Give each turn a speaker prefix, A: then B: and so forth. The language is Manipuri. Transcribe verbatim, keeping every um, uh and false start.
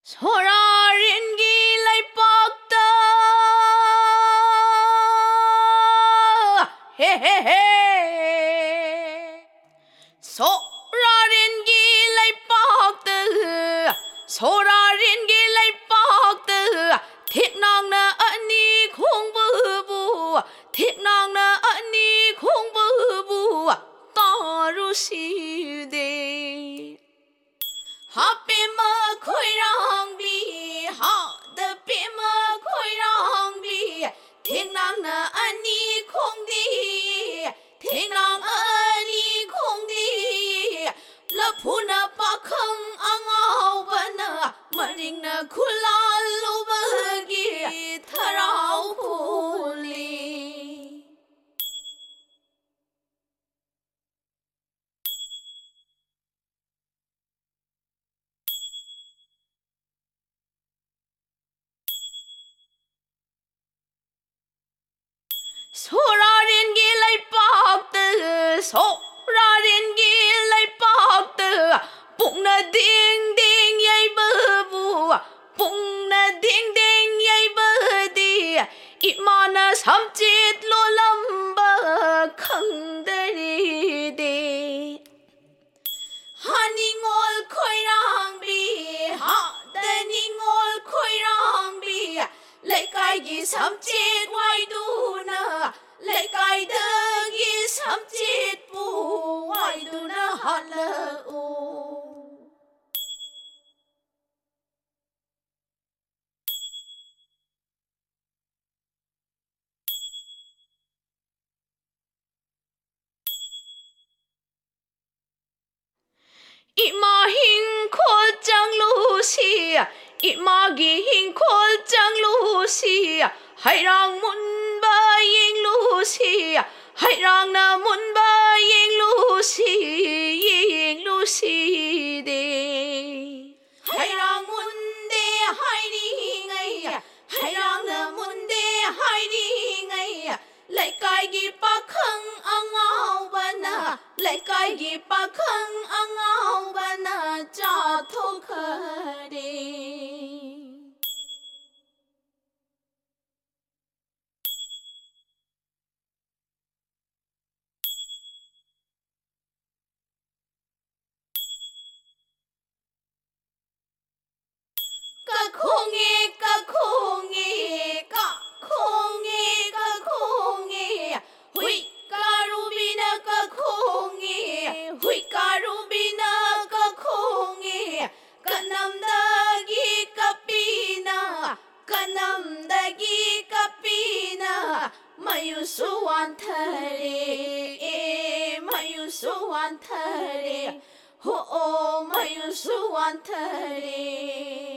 A: 소라린기 라이박다 헤헤헤 소라린기 라이박다 소라린기 라이박다 thiết năng na ani khung bư bu thiết năng na ani khung bư bu ta ru si de ha pe ma khoi rang bi ha de pe ma khoi rang bi thiết năng na ani khung di thiết năng ani khung di la phuna pa khang angao bana maring na khula lu bagi tharau phuli 소라린 길라이 박드 소라린 길라이 박드 뿡나 딩딩 야이 버부 뿡나 딩딩 야이 버디 이마나 삼짓 로람바 컹더리디 하닝올 코이랑비 하다닝올 코이랑비 레카이기 삼짓 와이두나 레카이드기 삼짓 부 와이두나 할라오 이마힝 콜짱 루시 이마기힝 콜짱 루시 하이랑 문바잉 루시 하이랑 나 문바잉 루시 잉 루시데 하이랑 문데 하이링이 하이랑 나 문데 하이링이 레카이기 빠컹 앙아우바나 레카이기 빠컹 앙아우바나 짜토카리 까콩이 까콩이 까콩이 까콩이 휘까루비나 까콩이 휘까루비나 까콩이 까남다기 까삐나 까남다기 까삐나 마유수완타리 마유수완타리 호오 마유수완타리